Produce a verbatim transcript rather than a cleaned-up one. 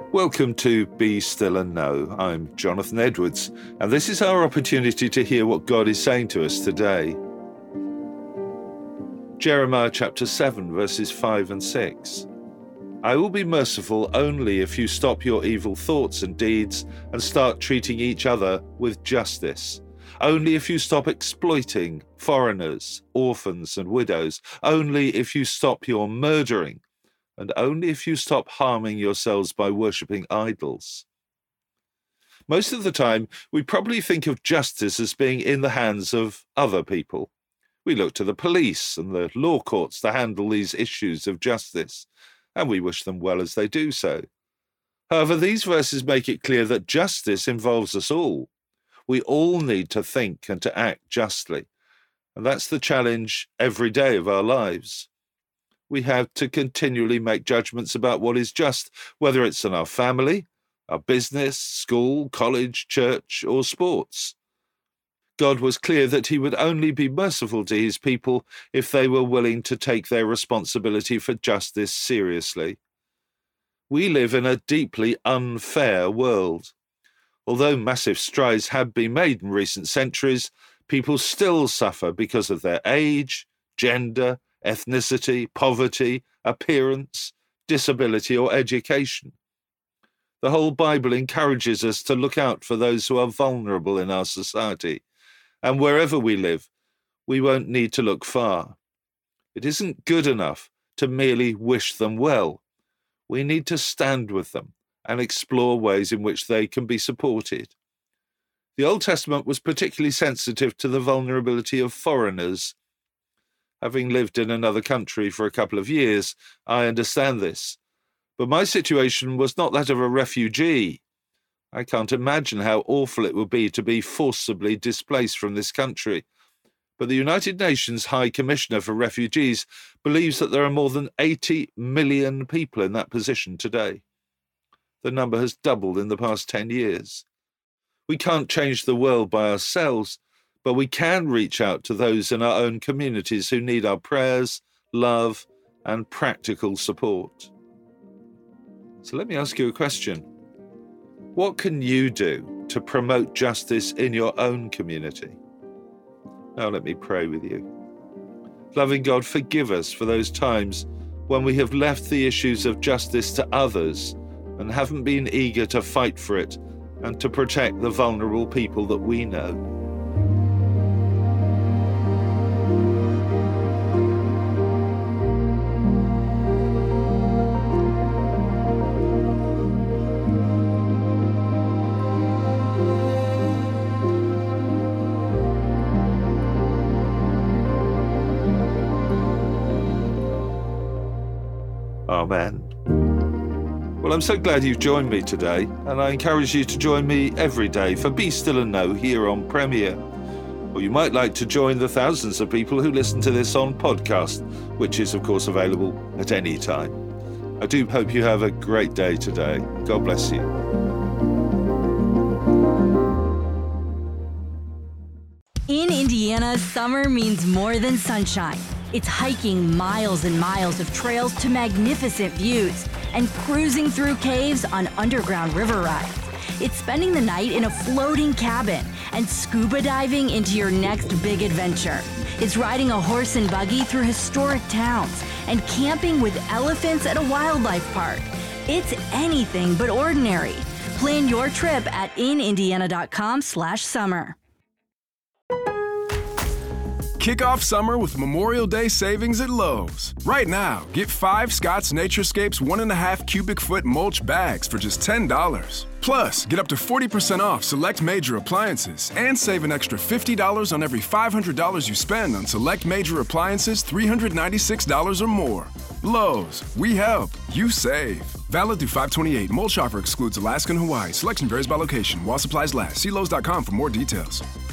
Welcome to Be Still and Know. I'm Jonathan Edwards, and this is our opportunity to hear what God is saying to us today. Jeremiah chapter seven, verses five and six. I will be merciful only if you stop your evil thoughts and deeds and start treating each other with justice. Only if you stop exploiting foreigners, orphans and widows. Only if you stop your murdering. And only if you stop harming yourselves by worshipping idols. Most of the time, we probably think of justice as being in the hands of other people. We look to the police and the law courts to handle these issues of justice, and we wish them well as they do so. However, these verses make it clear that justice involves us all. We all need to think and to act justly, and that's the challenge every day of our lives. We have to continually make judgments about what is just, whether it's in our family, our business, school, college, church, or sports. God was clear that he would only be merciful to his people if they were willing to take their responsibility for justice seriously. We live in a deeply unfair world. Although massive strides have been made in recent centuries, people still suffer because of their age, gender, ethnicity, poverty, appearance, disability, or education. The whole Bible encourages us to look out for those who are vulnerable in our society, and wherever we live, we won't need to look far. It isn't good enough to merely wish them well. We need to stand with them and explore ways in which they can be supported. The Old Testament was particularly sensitive to the vulnerability of foreigners. Having lived in another country for a couple of years, I understand this. But my situation was not that of a refugee. I can't imagine how awful it would be to be forcibly displaced from this country. But the United Nations High Commissioner for Refugees believes that there are more than eighty million people in that position today. The number has doubled in the past ten years. We can't change the world by ourselves, but we can reach out to those in our own communities who need our prayers, love, and practical support. So let me ask you a question. What can you do to promote justice in your own community? Now let me pray with you. Loving God, forgive us for those times when we have left the issues of justice to others and haven't been eager to fight for it and to protect the vulnerable people that we know. Amen. Well, I'm so glad you've joined me today, and I encourage you to join me every day for Be Still and Know here on Premier. Or you might like to join the thousands of people who listen to this on podcast, which is, of course, available at any time. I do hope you have a great day today. God bless you. In Indiana, summer means more than sunshine. It's hiking miles and miles of trails to magnificent views and cruising through caves on underground river rides. It's spending the night in a floating cabin and scuba diving into your next big adventure. It's riding a horse and buggy through historic towns and camping with elephants at a wildlife park. It's anything but ordinary. Plan your trip at inindiana.com slash summer. Kick off summer with Memorial Day savings at Lowe's. Right now, get five Scott's Naturescapes one and a half cubic foot mulch bags for just ten dollars. Plus, get up to forty percent off select major appliances and save an extra fifty dollars on every five hundred dollars you spend on select major appliances three hundred ninety-six dollars or more. Lowe's, we help, you save. Valid through five twenty-eight. Mulch offer excludes Alaska and Hawaii. Selection varies by location. While supplies last. See Lowe's dot com for more details.